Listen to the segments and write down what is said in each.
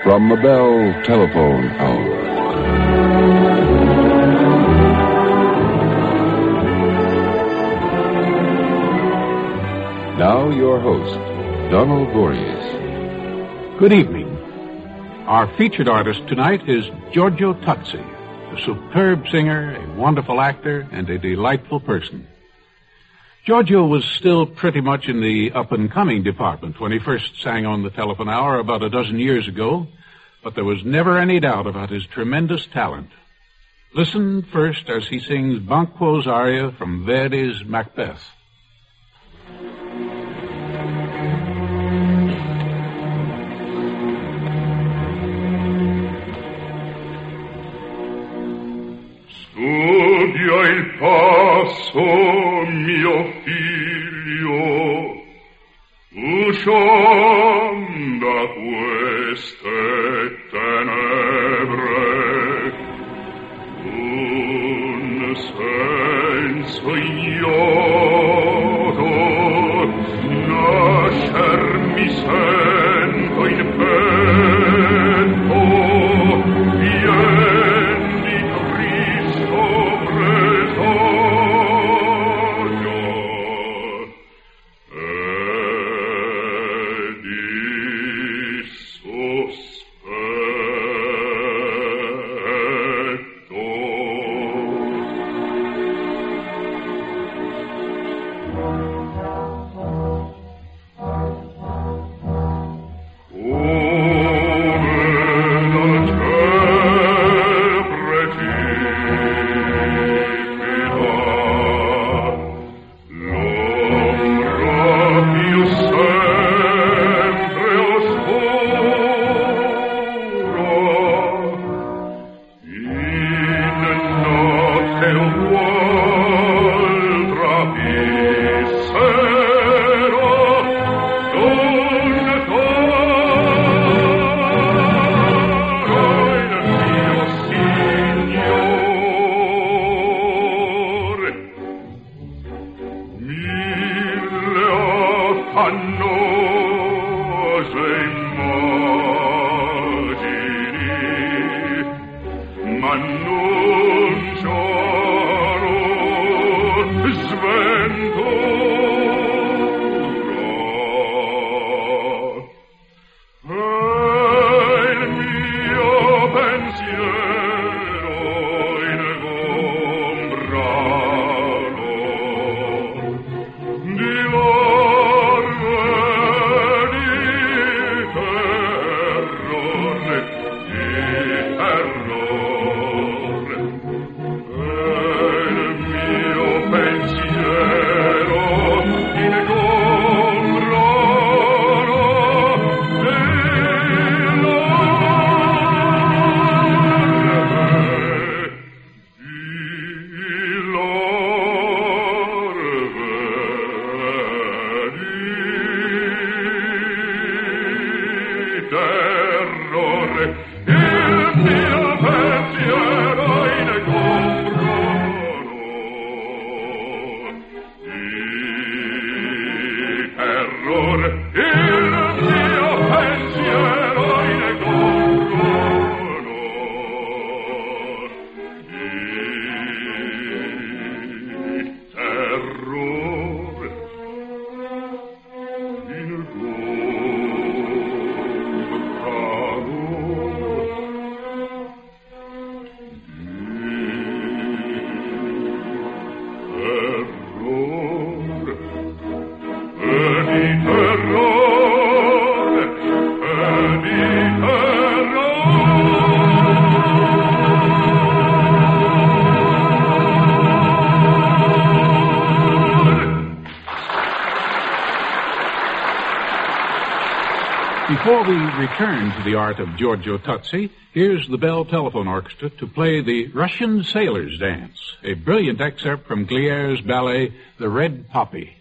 from the Bell Telephone Hour. Now your host, Donald Voorhees. Good evening. Our featured artist tonight is Giorgio Tozzi, a superb singer, a wonderful actor, and a delightful person. Giorgio was still pretty much in the up-and-coming department when he first sang on the telephone hour about a dozen years ago, but there was never any doubt about his tremendous talent. Listen first as he sings Banquo's aria from Verdi's Macbeth. Studia il passo, mio figlio, usciam da queste tenebre, un senso ignoto, nascer mi sento in petto, Before we return to the art of Giorgio Tozzi, here's the Bell Telephone Orchestra to play the Russian Sailor's Dance, a brilliant excerpt from Glier's ballet, The Red Poppy.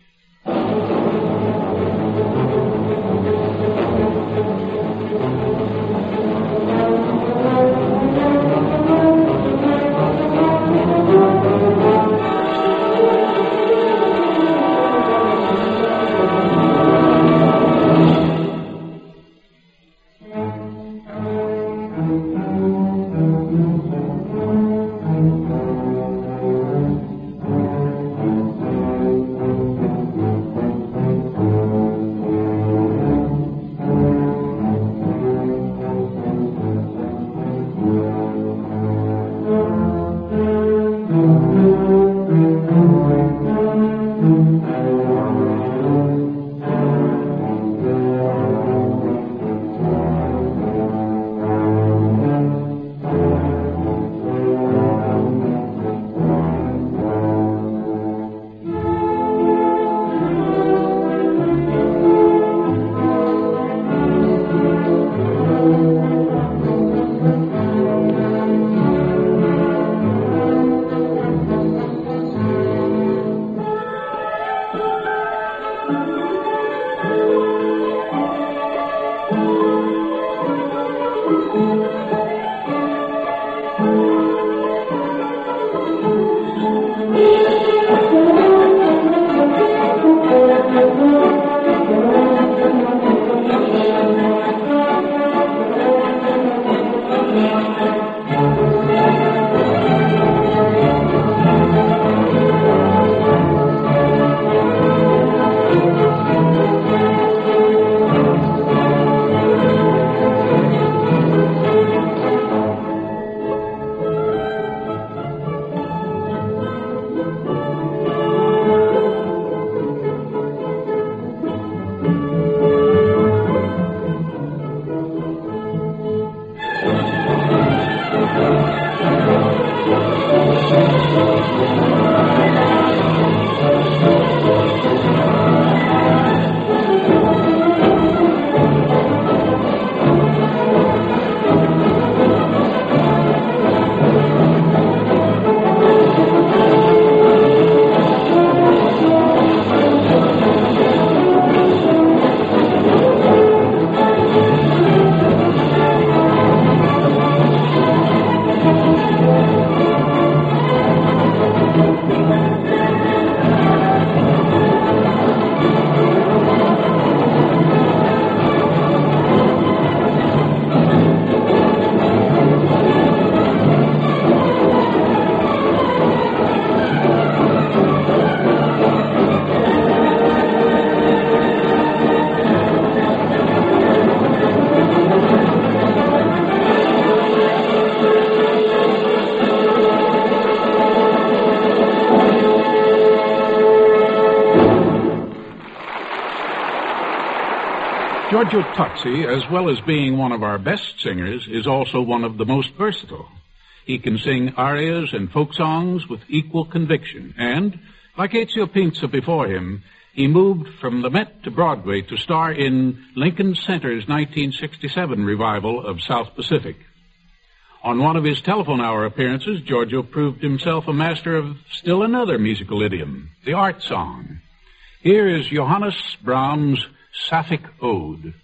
Giorgio Tozzi, as well as being one of our best singers, is also one of the most versatile. He can sing arias and folk songs with equal conviction, and, like Ezio Pinza before him, he moved from the Met to Broadway to star in Lincoln Center's 1967 revival of South Pacific. On one of his telephone hour appearances, Giorgio proved himself a master of still another musical idiom, the art song. Here is Johannes Brahms' Sapphic Ode.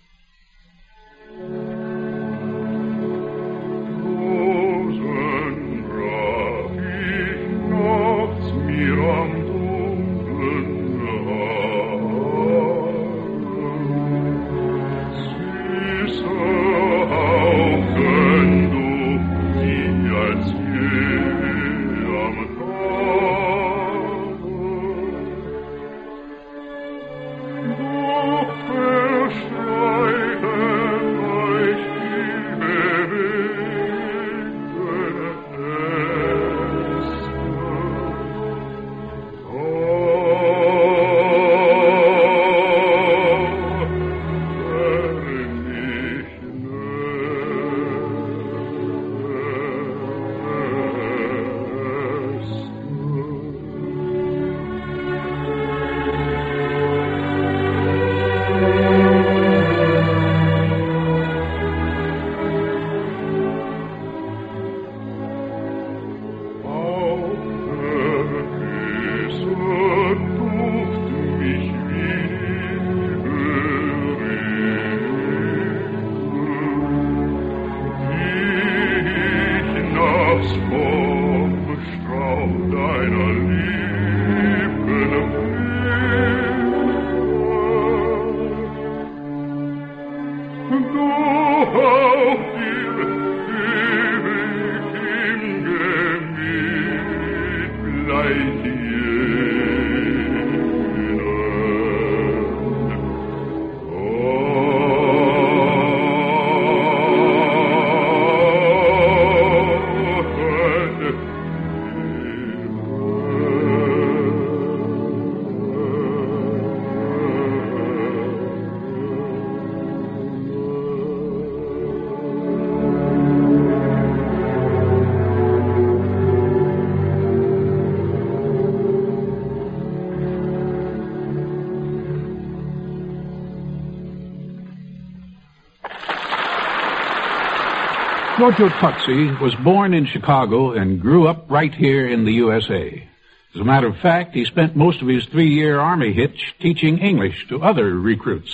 Giorgio Tozzi was born in Chicago and grew up right here in the USA. As a matter of fact, he spent most of his 3-year Army hitch teaching English to other recruits.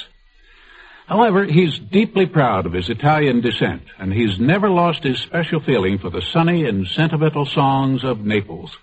However, he's deeply proud of his Italian descent, and he's never lost his special feeling for the sunny and sentimental songs of Naples.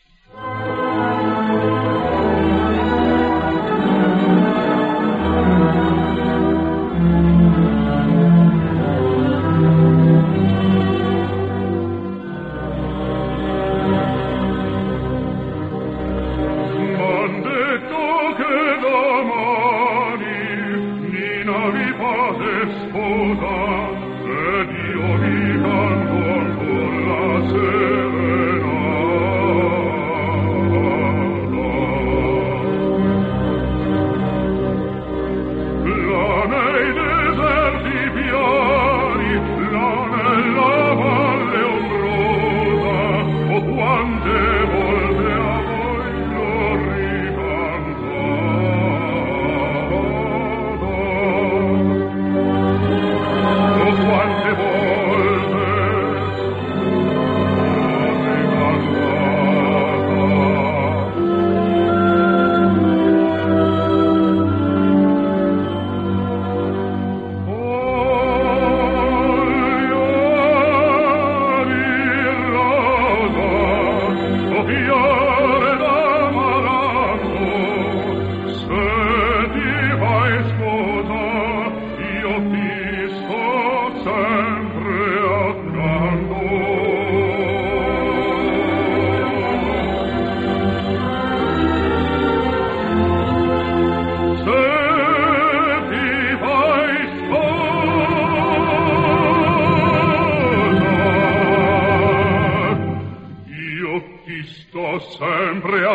Sempre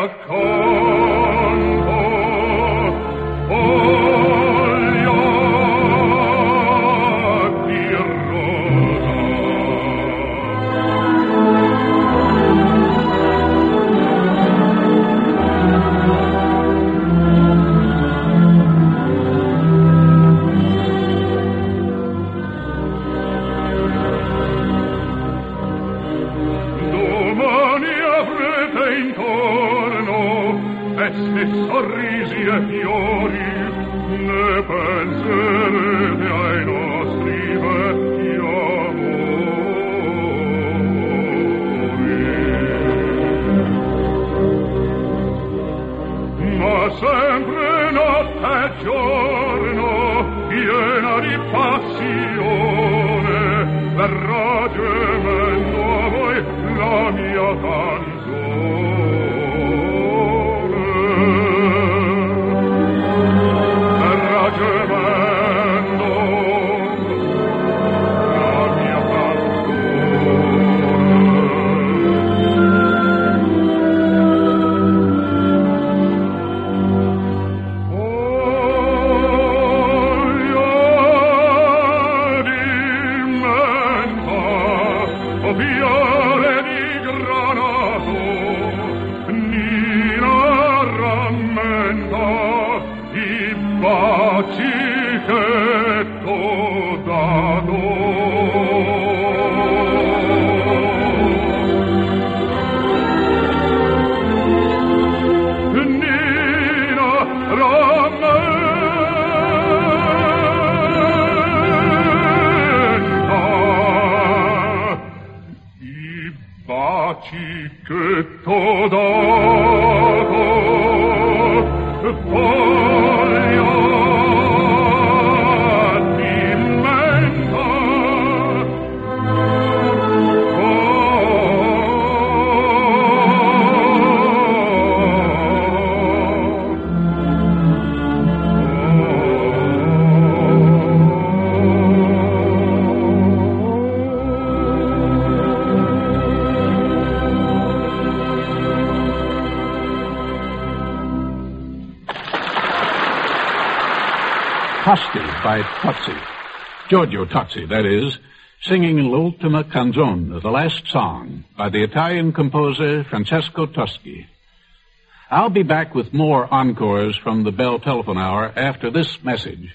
accanto, voglio e sorrisi e fiori, ne penserete ai nostri vecchi amori. Ma sempre notte e giorno, piena di passione, verrà gemendo a voi la mia canzone. Verrà gemendo la mia fiore di granato, Nina rammenta i baci che t'ho dato. Nina rammenta baci che t'ho dato, foglia di menta, Tosti by Tozzi. Giorgio Tozzi, that is, singing L'Ultima Canzone, the last song, by the Italian composer Francesco Toschi. I'll be back with more encores from the Bell Telephone Hour after this message.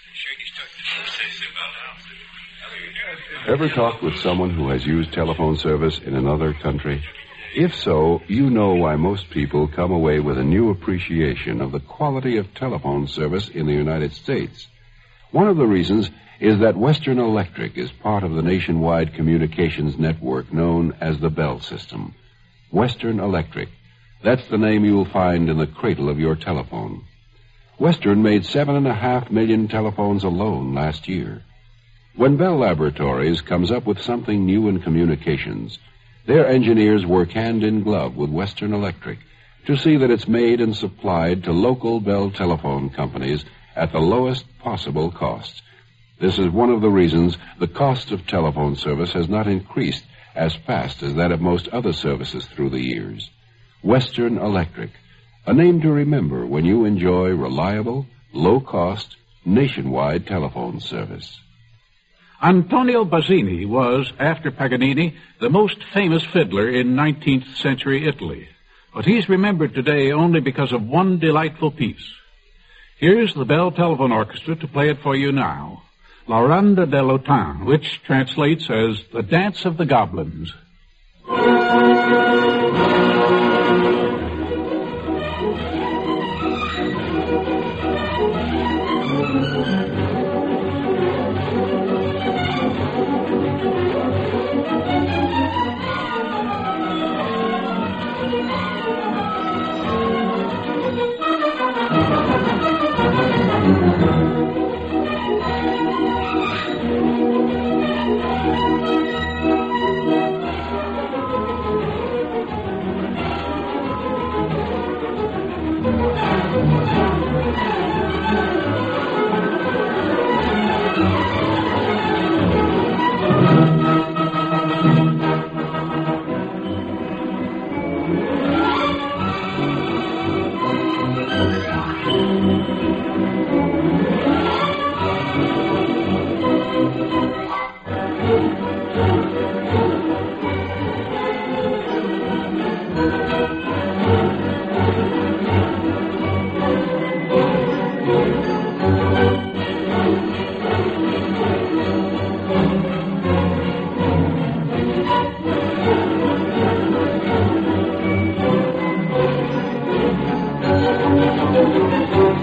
Ever talked with someone who has used telephone service in another country? If so, you know why most people come away with a new appreciation of the quality of telephone service in the United States. One of the reasons is that Western Electric is part of the nationwide communications network known as the Bell System. Western Electric. That's the name you'll find in the cradle of your telephone. Western made 7.5 million telephones alone last year. When Bell Laboratories comes up with something new in communications, their engineers work hand in glove with Western Electric to see that it's made and supplied to local Bell telephone companies at the lowest possible cost. This is one of the reasons the cost of telephone service has not increased as fast as that of most other services through the years. Western Electric, a name to remember when you enjoy reliable, low-cost, nationwide telephone service. Antonio Bazzini was, after Paganini, the most famous fiddler in 19th century Italy. But he's remembered today only because of one delightful piece. Here's the Bell Telephone Orchestra to play it for you now. La Ronda dell'Automne, which translates as the Dance of the Goblins.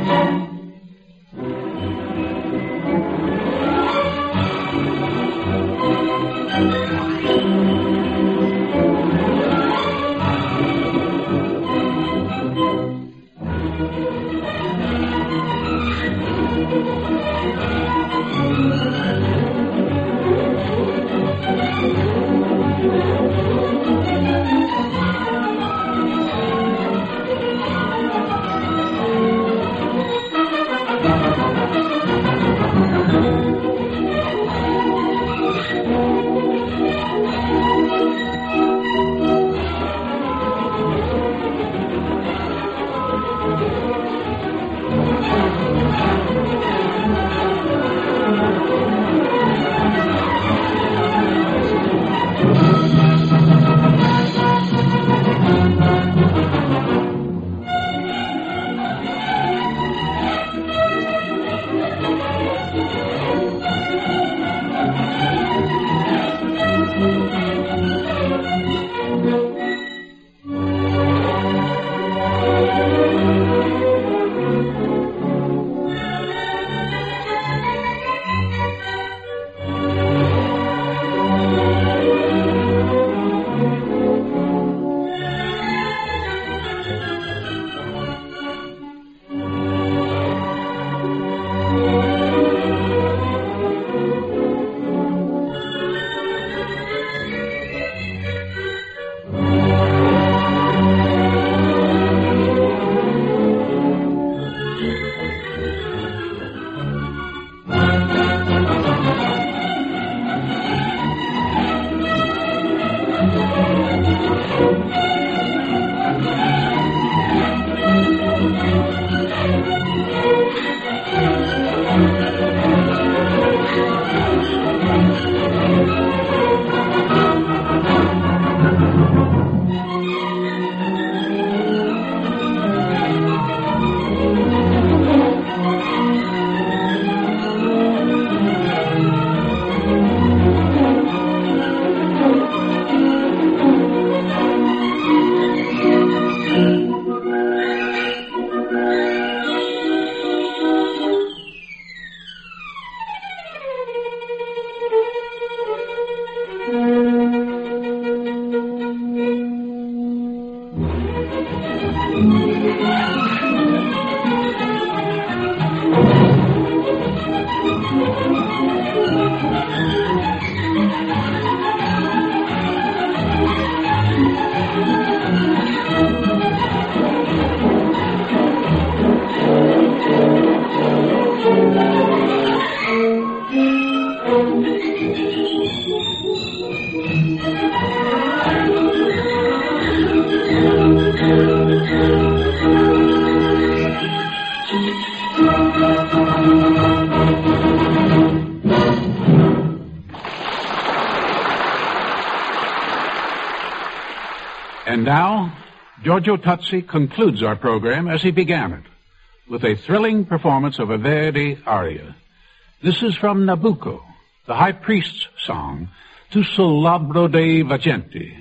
And now, Giorgio Tozzi concludes our program as he began it, with a thrilling performance of a Verdi aria. This is from Nabucco, the High Priest's song, Tu sul labbro dei vagenti.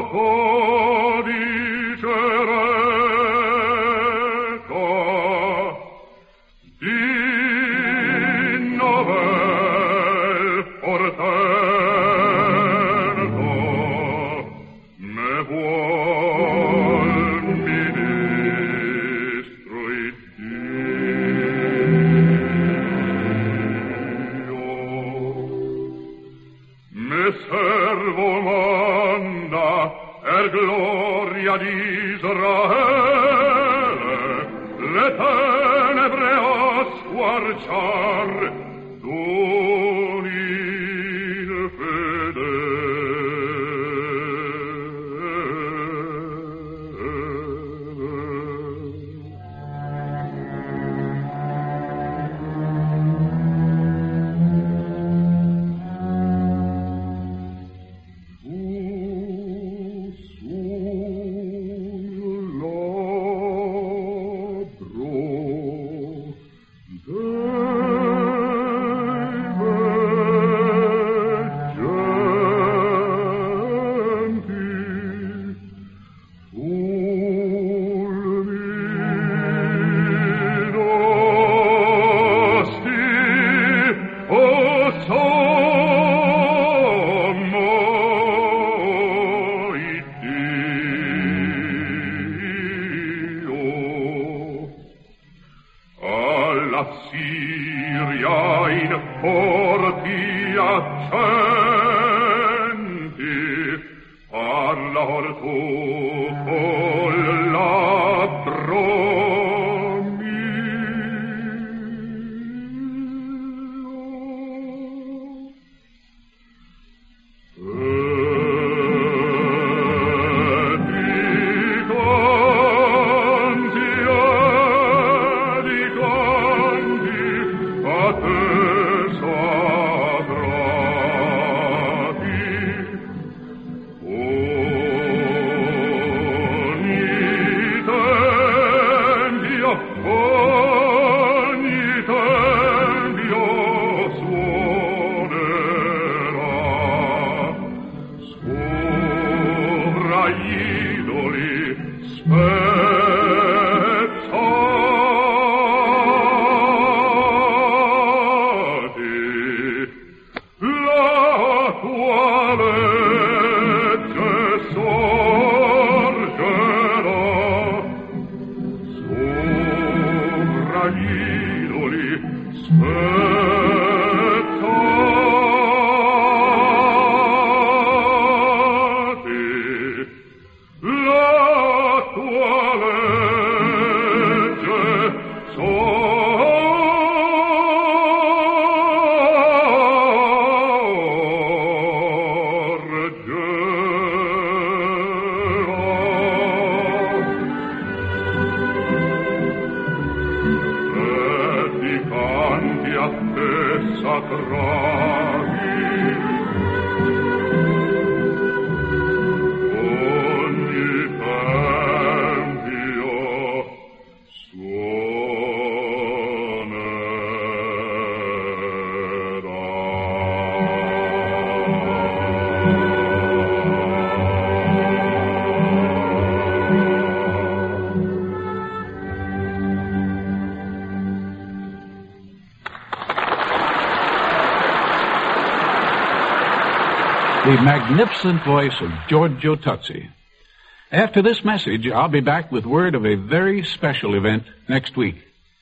The magnificent voice of Giorgio Tozzi. After this message, I'll be back with word of a very special event next week.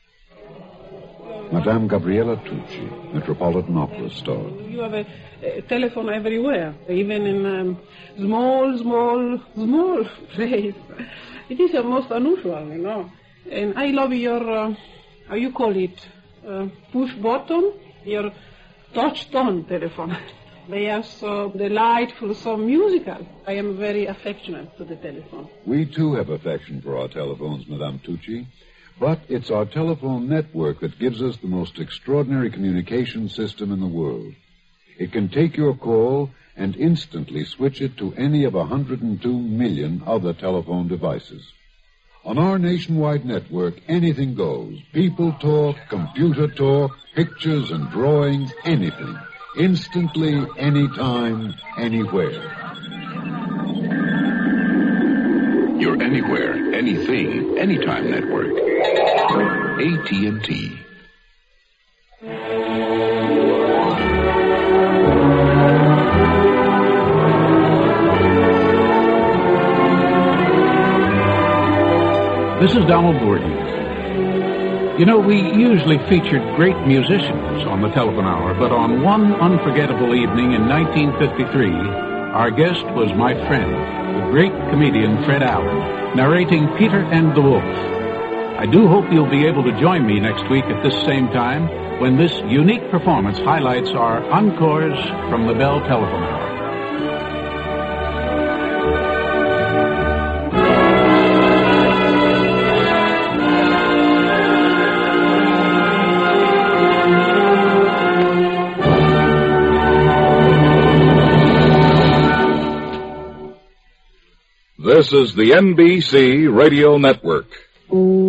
Madame Gabriella Tucci, Metropolitan Opera star. You have a telephone everywhere, even in small place. It is most unusual, you know. And I love your, how you call it, push button, your touch tone telephone. They are so delightful, so musical. I am very affectionate to the telephone. We, too, have affection for our telephones, Madame Tucci. But it's our telephone network that gives us the most extraordinary communication system in the world. It can take your call and instantly switch it to any of 102 million other telephone devices. On our nationwide network, anything goes. People talk, computer talk, pictures and drawings, anything. Instantly, anytime, anywhere. anywhere, anything, anytime network. AT&T. This is Donald Borden. You know, we usually featured great musicians on the telephone hour, but on one unforgettable evening in 1953, our guest was my friend, the great comedian Fred Allen, narrating Peter and the Wolf. I do hope you'll be able to join me next week at this same time when this unique performance highlights our encores from the Bell telephone hour. This is the NBC Radio Network.